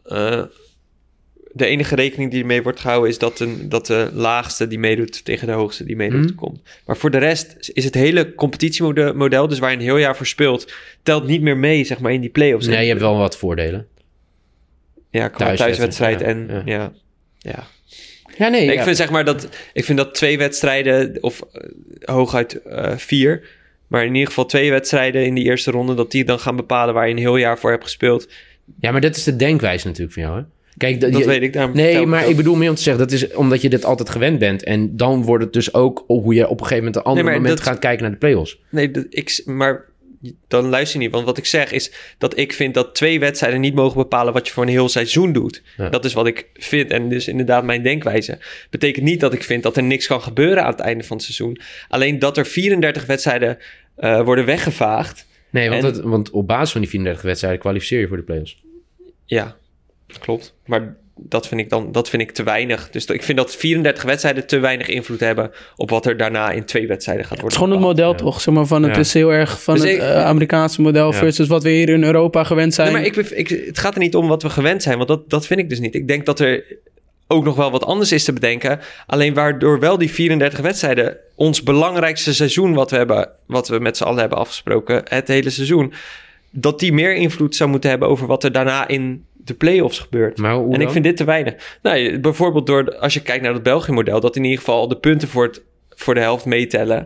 de enige rekening die ermee wordt gehouden is dat de laagste die meedoet tegen de hoogste die meedoet komt. Maar voor de rest is het hele competitiemodel, dus waar je een heel jaar voor speelt, telt niet meer mee, zeg maar, in die play-offs. Nee, je hebt wel wat voordelen. Ja, qua thuiswedstrijd en ja. Ja, nee, ik vind zeg maar dat 2 wedstrijden of hooguit 4, maar in ieder geval 2 wedstrijden in die eerste ronde, dat die dan gaan bepalen waar je een heel jaar voor hebt gespeeld. Ja, maar dat is de denkwijze natuurlijk van jou, hè? Kijk, dat weet ik. Nee, maar ik bedoel meer om te zeggen, dat is omdat je dit altijd gewend bent. En dan wordt het dus ook hoe je op een gegeven moment een ander moment gaat kijken naar de play-offs. Nee, maar dan luister je niet. Want wat ik zeg is dat ik vind dat 2 wedstrijden niet mogen bepalen wat je voor een heel seizoen doet. Ja. Dat is wat ik vind. En dus inderdaad mijn denkwijze. Betekent niet dat ik vind dat er niks kan gebeuren aan het einde van het seizoen. Alleen dat er 34 wedstrijden worden weggevaagd. Nee, want op basis van die 34 wedstrijden kwalificeer je voor de play-offs. Ja, klopt. Maar dat vind ik te weinig. Dus ik vind dat 34 wedstrijden te weinig invloed hebben op wat er daarna in 2 wedstrijden gaat worden. Het is gewoon het model toch, zeg maar, van het is heel erg van dus het Amerikaanse model versus wat we hier in Europa gewend zijn. Nee, maar het gaat er niet om wat we gewend zijn, want dat vind ik dus niet. Ik denk dat er ook nog wel wat anders is te bedenken. Alleen waardoor wel die 34 wedstrijden ons belangrijkste seizoen wat we met z'n allen hebben afgesproken, het hele seizoen, dat die meer invloed zou moeten hebben over wat er daarna in de play-offs gebeurt. En ik vind dit te weinig. Nou, bijvoorbeeld als je kijkt naar het België-model, dat in ieder geval de punten voor de helft meetellen.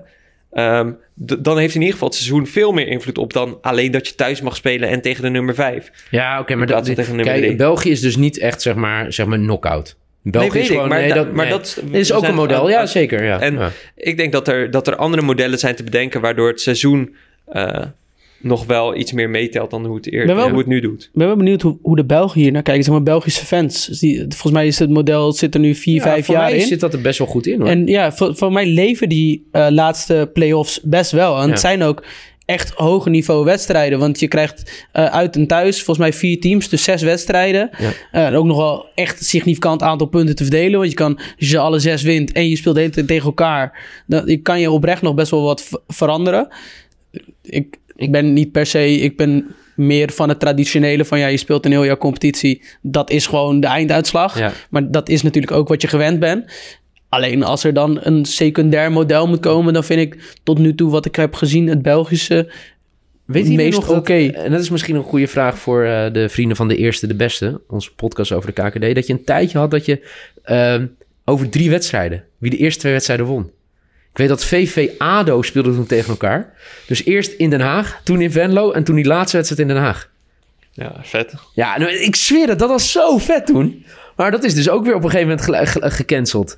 Dan heeft in ieder geval het seizoen veel meer invloed op dan alleen dat je thuis mag spelen en tegen de nummer 5. Ja, oké, maar België is dus niet echt, zeg maar knock-out. België is gewoon, dat is ook een model. Ja, zeker. Ja. En ik denk dat er andere modellen zijn te bedenken waardoor het seizoen nog wel iets meer meetelt dan hoe het nu doet. Ik ben wel benieuwd hoe de Belgen hier naar kijken. Zeg maar Belgische fans. Volgens mij is het model, zit er nu 4-5 jaar in. Voor mij zit dat er best wel goed in, hoor. En ja, voor mij leven die laatste play-offs best wel. En het zijn ook echt hoge niveau wedstrijden. Want je krijgt uit en thuis volgens mij 4 teams, dus 6 wedstrijden. Ja. Ook nog wel echt een significant aantal punten te verdelen. Want je kan, als je alle 6 wint en je speelt de hele tijd tegen elkaar, dan kan je oprecht nog best wel wat veranderen. Ik ben niet per se, ik ben meer van het traditionele van je speelt een heel jaar competitie. Dat is gewoon de einduitslag. Ja. Maar dat is natuurlijk ook wat je gewend bent. Alleen als er dan een secundair model moet komen, dan vind ik tot nu toe wat ik heb gezien, het Belgische meest oké. En dat is misschien een goede vraag voor de vrienden van de Eerste de Beste, onze podcast over de KKD, dat je een tijdje had dat je over 3 wedstrijden, wie de eerste 2 wedstrijden won. Ik weet dat VV ADO speelde toen tegen elkaar. Dus eerst in Den Haag, toen in Venlo en toen die laatste wedstrijd in Den Haag. Ja, vet. Ja, nou, ik zweer het, dat was zo vet toen. Maar dat is dus ook weer op een gegeven moment gecanceld.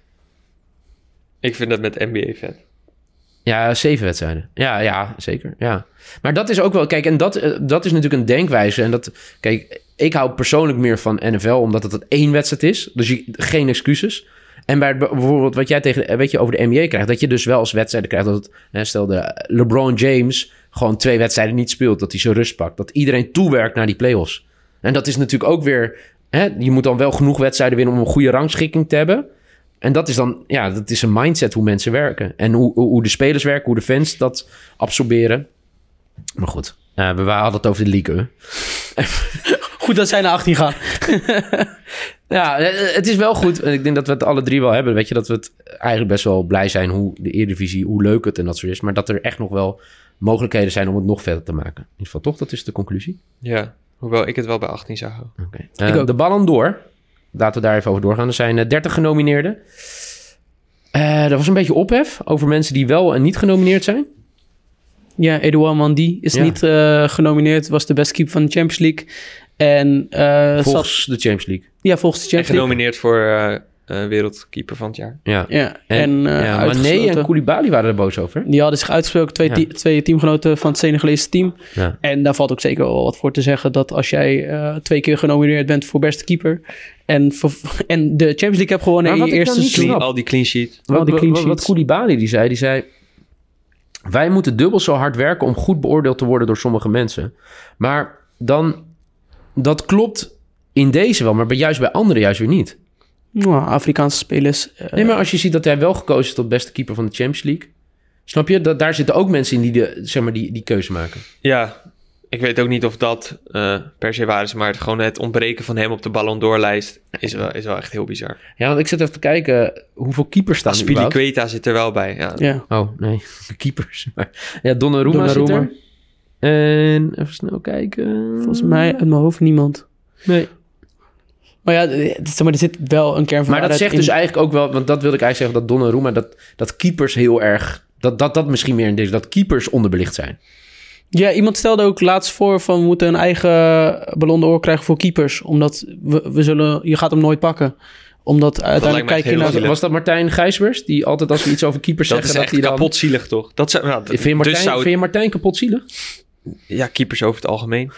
Ik vind dat met NBA vet. Ja, 7 wedstrijden. Ja, zeker. Ja. Maar dat is ook wel... Kijk, en dat is natuurlijk een denkwijze. En kijk, ik hou persoonlijk meer van NFL, omdat het 1 wedstrijd is. Dus geen excuses. En bij bijvoorbeeld wat jij over de NBA krijgt, dat je dus wel als wedstrijden krijgt dat stel de LeBron James gewoon 2 wedstrijden niet speelt, dat hij zijn rust pakt. Dat iedereen toewerkt naar die play-offs. En dat is natuurlijk ook weer, je moet dan wel genoeg wedstrijden winnen om een goede rangschikking te hebben. En dat is dan, dat is een mindset hoe mensen werken. En hoe de spelers werken, hoe de fans dat absorberen. Maar goed, we hadden het over de league. Goed dat zij naar 18 gaan. Ja, het is wel goed. En ik denk dat we het alle 3 wel hebben. Weet je, dat we het eigenlijk best wel blij zijn hoe de Eredivisie, hoe leuk het en dat soort is. Maar dat er echt nog wel mogelijkheden zijn om het nog verder te maken. In ieder geval toch, dat is de conclusie. Ja, hoewel ik het wel bij 18 zou houden. Okay. De Ballon d'Or. Laten we daar even over doorgaan. Er zijn 30 genomineerden. Er was een beetje ophef over mensen die wel en niet genomineerd zijn. Ja, Edouard Mendy is niet genomineerd. Was de best keeper van de Champions League. En volgens de Champions League. Ja, volgens de Champions League. En genomineerd voor wereldkeeper van het jaar. Ja. En Mané en Koulibaly waren er boos over. Die hadden zich uitgesproken, twee teamgenoten van het Senegalese team. Ja. En daar valt ook zeker wel wat voor te zeggen... dat als jij 2 keer genomineerd bent voor beste keeper... en de Champions League hebt gewonnen in je eerste seizoen... Al die clean sheet. Wat Koulibaly die zei... wij moeten dubbel zo hard werken om goed beoordeeld te worden door sommige mensen. Maar dan... dat klopt in deze wel, maar juist bij anderen juist weer niet. Nou, Afrikaanse spelers... Nee, maar als je ziet dat hij wel gekozen is tot beste keeper van de Champions League... snap je? Daar zitten ook mensen in die die keuze maken. Ja, ik weet ook niet of dat per se waar is... maar gewoon het ontbreken van hem op de Ballon d'Or-lijst... is wel echt heel bizar. Ja, want ik zit even te kijken hoeveel keepers staan er überhaupt. Aspilicueta zit er wel bij. Ja. Oh, nee. Keepers. Ja, Donnarumma zit er. En even snel kijken. Volgens mij uit mijn hoofd niemand. Nee. Maar ja, er zit wel een kern van... Maar dat zegt dus eigenlijk ook wel... want dat wilde ik eigenlijk zeggen... dat Donnarumma, dat keepers heel erg... dat misschien meer in deze... dat keepers onderbelicht zijn. Ja, iemand stelde ook laatst voor... van we moeten een eigen Ballon d'Or krijgen voor keepers. Omdat je gaat hem nooit pakken. Omdat uiteindelijk kijk je naar... Was dat Martijn Gijsbers? Die altijd als we iets over keepers zeggen... dat is echt kapotzielig, toch? Vind je Martijn kapotzielig? Ja, keepers over het algemeen.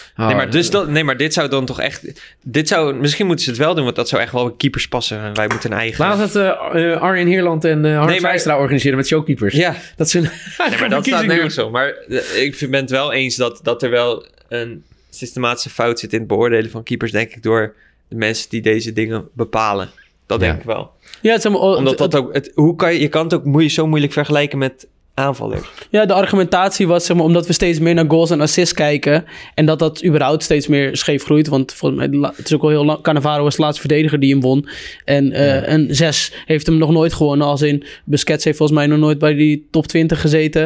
Oh, maar dit zou dan toch echt... Misschien moeten ze het wel doen, want dat zou echt wel bij keepers passen. En wij moeten een eigen... Laat het Arjen Heerland en Hans Wijstra organiseren met showkeepers. Ja. Dat ze maar dat staat nergens zo. Maar ik ben het wel eens dat er wel een systematische fout zit in het beoordelen van keepers, denk ik, door de mensen die deze dingen bepalen. Dat denk ik wel. Ja, het is omdat dat ook... je kan het ook zo moeilijk vergelijken met aanvallers. Ja, de argumentatie was, zeg maar, omdat we steeds meer naar goals en assists kijken en dat überhaupt steeds meer scheef groeit, want volgens mij, het is ook al heel lang, Cannavaro was de laatste verdediger die hem won en een 6 heeft hem nog nooit gewonnen, als in Busquets heeft volgens mij nog nooit bij die top 20 gezeten.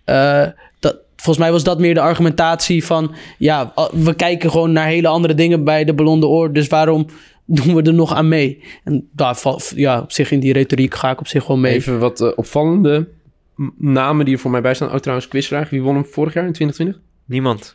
Volgens mij was dat meer de argumentatie van, ja, we kijken gewoon naar hele andere dingen bij de Ballon d'Or, dus waarom doen we er nog aan mee? En daar op zich in die retoriek ga ik op zich wel mee. Even wat opvallende namen die er voor mij bij staan. Oh, trouwens, quizvraag. Wie won hem vorig jaar in 2020? Niemand.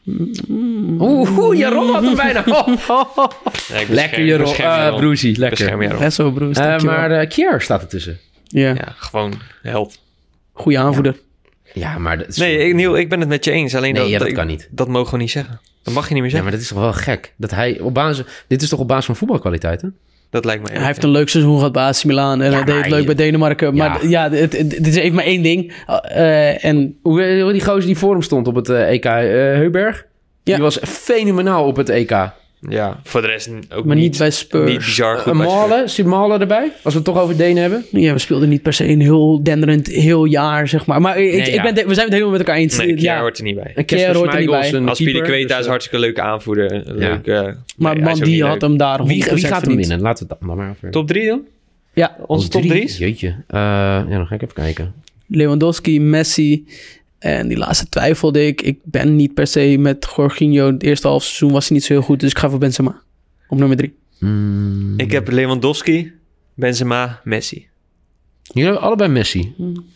Jeroen had hem bijna. Lekker, Jeroen. Broesie, lekker. Zo, Broes, maar Kier staat ertussen. Ja, gewoon held. Goeie aanvoerder. Ja, maar... Dat is Niel, ik ben het met je eens. Alleen dat kan niet. Dat mogen we niet zeggen. Dat mag je niet meer zeggen. Ja, maar dat is toch wel gek. Dat hij dit is toch op basis van voetbalkwaliteiten? Dat lijkt me. Hij heeft een leuk seizoen gehad bij AC Milan. En hij deed het leuk bij Denemarken. Maar dit is even maar één ding. En hoe die gozer die voor hem stond op het EK, Heuberg. Ja. Die was fenomenaal op het EK. Ja, voor de rest ook maar niet bij Spurs. Niet bizar goed Zit Malen erbij? Als we het toch over Denen hebben? Ja, we speelden niet per se een heel denderend heel jaar, zeg maar. Maar we zijn het helemaal met elkaar eens. Nee, Kier hoort er niet bij. Kier hoort er niet bij. Aspilicueta is een hartstikke leuke aanvoerder. Maar man, die had hem daar... Wie gaat hem winnen? Laten we het dan maar over. Top 3 dan? Ja. Onze top 3? Jeetje. Dan ga ik even kijken. Lewandowski, Messi... En die laatste twijfelde ik. Ik ben niet per se met Jorginho. Het eerste half seizoen was hij niet zo heel goed. Dus ik ga voor Benzema. Op nummer 3. Ik heb Lewandowski, Benzema, Messi. Jullie hebben allebei Messi.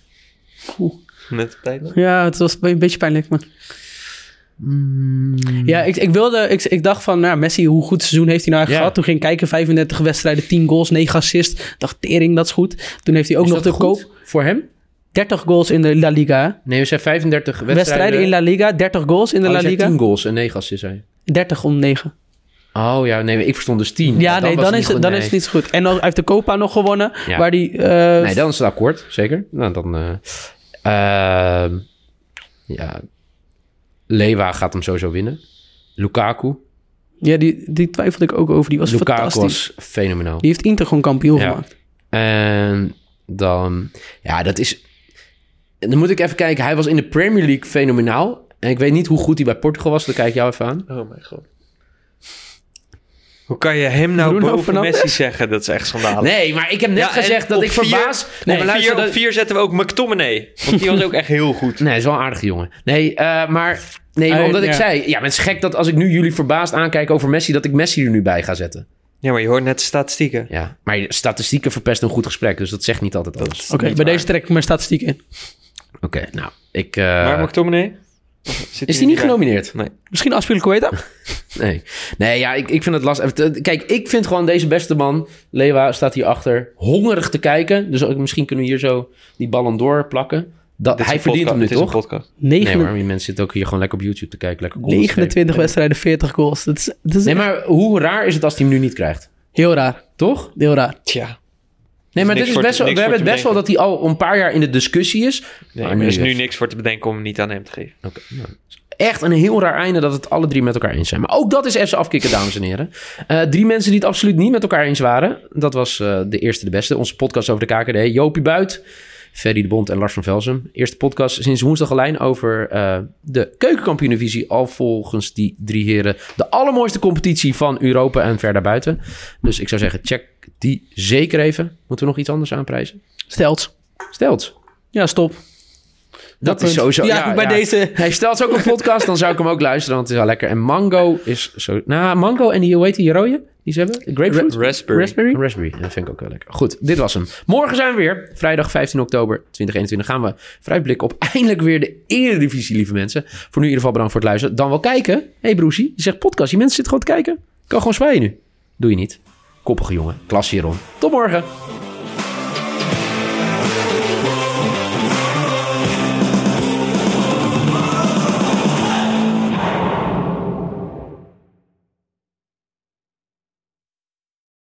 Net op tijd nog? Ja, het was een beetje pijnlijk. Maar... Ja, ik dacht van... Messi, hoe goed seizoen heeft hij nou gehad? Toen ging ik kijken, 35 wedstrijden, 10 goals, 9 assists. Dacht, tering, dat is goed. Toen heeft hij ook nog de koop... Voor hem? 30 goals in de La Liga. Nee, we zijn 35 wedstrijden in La Liga. 30 goals in de La Liga. 10 goals en 9 assists, zei je. 30 om 9. Oh ja, nee, ik verstond dus 10. Ja, nee, dan is het niet zo goed. En hij heeft de Copa nog gewonnen. Ja. Waar die, nee, dan is het akkoord, zeker. Nou, dan... Lewa gaat hem sowieso winnen. Lukaku. Ja, die twijfelde ik ook over. Die was Lukaku fantastisch. Was fenomenaal. Die heeft Inter gewoon kampioen gemaakt. En dan... Ja, dat is... Dan moet ik even kijken. Hij was in de Premier League fenomenaal. En ik weet niet hoe goed hij bij Portugal was. Dan kijk ik jou even aan. Oh mijn god. Hoe kan je hem nou Bruno boven Fernandes? Messi zeggen? Dat is echt schandalig. Nee, maar ik heb net gezegd dat ik verbaas... Op 4 zetten we ook McTominay. Want die was ook echt heel goed. Nee, hij is wel een aardige jongen. Nee, maar omdat ik zei... Ja, maar het is gek dat als ik nu jullie verbaasd aankijk over Messi... dat ik Messi er nu bij ga zetten. Ja, maar je hoort net de statistieken. Ja, maar statistieken verpesten een goed gesprek. Dus dat zegt niet altijd alles. Oké, bij deze trek ik mijn statistiek in. Oké, nou, ik... Waar McTominay? Is die niet genomineerd? Nee. Misschien Aspilicueta? Nee, ja, ik vind het lastig. Kijk, ik vind gewoon deze beste man, Lewa, staat hier achter, hongerig te kijken. Dus misschien kunnen we hier zo die Ballon d'Or plakken. Hij verdient hem nu, toch? Podcast. Nee, maar die mensen zitten ook hier gewoon lekker op YouTube te kijken. Lekker 29 wedstrijden, 40 goals. Dat is nee, maar hoe raar is het als hij hem nu niet krijgt? heel raar. Toch? Heel raar. Tja. Nee, maar dit is best wel, we hebben het best wel dat hij al een paar jaar in de discussie is. Nee, maar er is nu niks voor te bedenken om hem niet aan hem te geven. Okay, nou. Echt een heel raar einde dat het alle drie met elkaar eens zijn. Maar ook dat is FC Afkikken, dames en heren. 3 mensen die het absoluut niet met elkaar eens waren. Dat was de eerste de beste. Onze podcast over de KKD. Jopie Buit, Ferry de Bond en Lars van Velzen. Eerste podcast sinds woensdag alleen over de keukenkampioen-divisie. Al volgens die 3 heren de allermooiste competitie van Europa en ver daarbuiten. Dus ik zou zeggen, check die zeker even. Moeten we nog iets anders aanprijzen? Stelts. Ja, stop. Dat is sowieso... Ja, bij deze... Hij stelt ook een podcast, dan zou ik hem ook luisteren, want het is wel lekker. En Mango is zo... Nou, Mango en die, hoe heet die rode? Die ze hebben? Grapefruit? Raspberry. Dat vind ik ook wel lekker. Goed, dit was hem. Morgen zijn we weer. Vrijdag 15 oktober 2021 gaan we vooruitblikken op eindelijk weer de Eredivisie, lieve mensen. Voor nu in ieder geval bedankt voor het luisteren. Dan wel kijken. Hey Broesie, je zegt podcast. Die mensen zitten gewoon te kijken. Kan gewoon zwaaien nu. Doe je niet. Koppige jongen. Klasje hierom. Tot morgen.